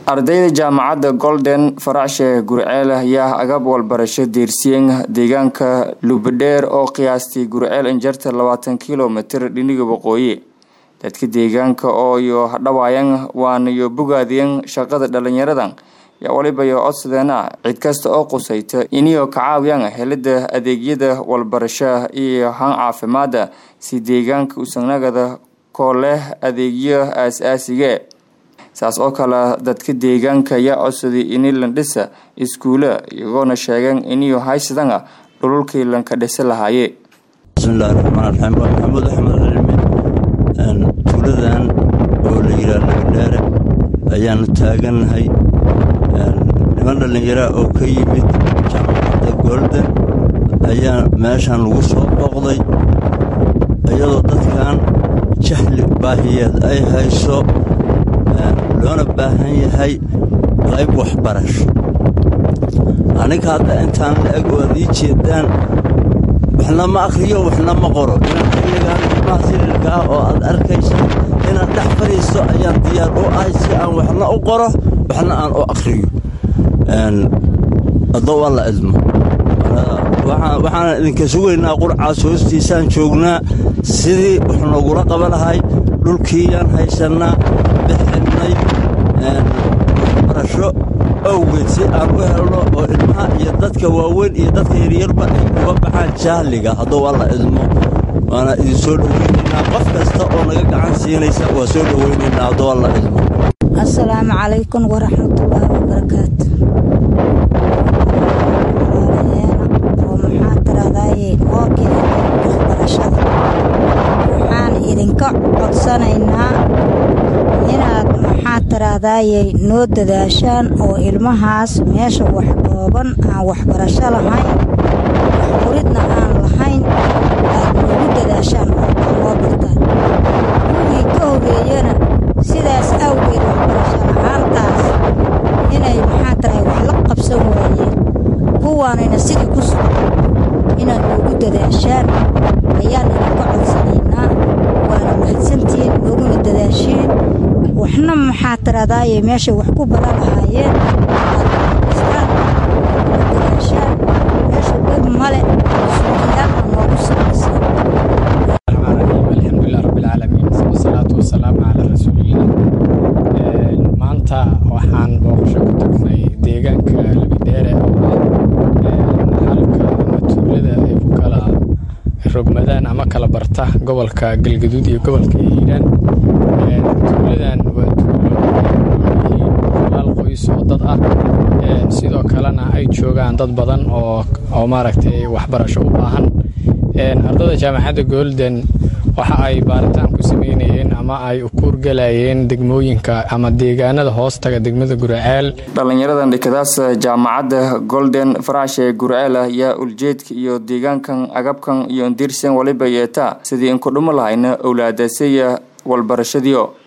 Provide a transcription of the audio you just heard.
ardayda jaamacadda Golden Faraashe Gurceel ayaa agab walbarasho diirsiin deegaanka Lubadheer oo qiyaastii Gurceel injarta 20 kilomitir dhinaca waqooyi dadka deegaanka oo iyo dhawaayeen waan iyo bogaadeen shaqada dhalinyaradan yaa waliba iyo codsadana cid kasta oo qusayta inay ka caawiyaan helida adeegyada walbarasho iyo han caafimaad si deegaanka u sanagada kooleh adeegyo aasaasiga saas oo kala dadka deegaanka ayaa codsaday in la dhisa iskuula iyagoona sheegeen inay haysadaan dhulkii la ka dhisa lahaayeen bismillaahir rahmaanir rahiim Maxamed Axmed Cilmi tuuladan oo la yiraahdo Lubadheer ayaan taaganahay niman dhalinyaro oo ka yimid jaamacadda Golden ayaa meeshan lagu soo booqday iyadoo dadkan jahli baahiyad ay hayso loona baahan yahay qayb waxbarasho aniga hadda intaan la eg wadi jeedaan waxna ma akhriyo waxna ma qoro inaan maasirka oo aad arkayso inaan dhex fariisto ayaan diyaar u ahay si aan waxna u qoro waxna aan u akhriyo adoo wala ilmo waxaan idinka sugaynaa qurcaas hoostiisaan joognaa sidii wax noogula qaban lahay dhulkiiyaan haysanaa bixinay waxbarasho awgeed si aan u helno oo ilmaha iyo dadka waaweyn iyo dadka yaryarba ay uga baxaan jahliga hadduu alla idmo waana idin soo dhaweynaynaa qof kasta oo naga gacan siinaysa waa soo dhaweynaynaa hadduu alla idmo assalaamu calaykum waraxmatullaahi wabarakaatu waxaan idinka codsanaynaa inaad noo dadaashaan oo ilmahaas meesha wax dhooban aan waxbarasho lahayn waxquridna aan lahayn aad noogu dadaashaan oo noo bartaan kuwii ka horeeyana sidaas awgeed waxbarasho la-aantaas inay wax la qabsan waayeen kuwaanayna sidii ku sugan inaad noogu dadaashaan ayaan idinka codsanaynaa waana mahadsantihiin nooguna dadaasheen waxna meesha wax ku baran lahaayeen dadaashaan meesha dad male suuqiyaalna noogu samaysan alxamdulilah rabbilcaalamiin wasalaatu wasalaamu calaa rasuulillah maanta waxaan booqasho ku tagnay deegaanka Lubadheer halka tuulada ay ku kala rogmadaan ama kala barta gobolka Galgaduud iyo gobolka Hiiraan tuuladan waa tuulo qoys oo dad ah sidoo kalena ay joogaan dad badan oo maaragtay waxbarasho u baahan ardayda jaamacadda Golden waxa ay baaritaan ku sameeyeen ama ay u kuurgalayeen degmooyinka ama deegaanada hoostaga degmada Gurceel dhalinyaradan dhikadaas jaamacadda Golden Faraashe Gurceel ayaa uljeedka iyo deegaankan agabkan iyo dirsan waliba yeeta sidii in ku dhumo lahayna awlaadasaya walbarashadiyo